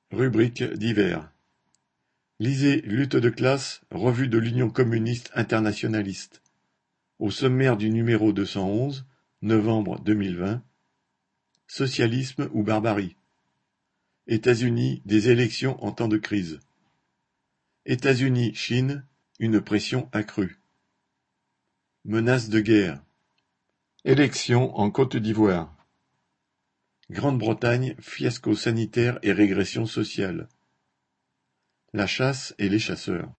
Rubrique divers. Lisez Lutte de classe, revue de l'Union communiste internationaliste. Au sommaire du numéro 211, novembre 2020. Socialisme ou barbarie. États-Unis, des élections en temps de crise. États-Unis-Chine, une pression accrue. Menace de guerre. Élections en Côte d'Ivoire. Grande-Bretagne, fiasco sanitaire et régression sociale. La chasse et les chasseurs.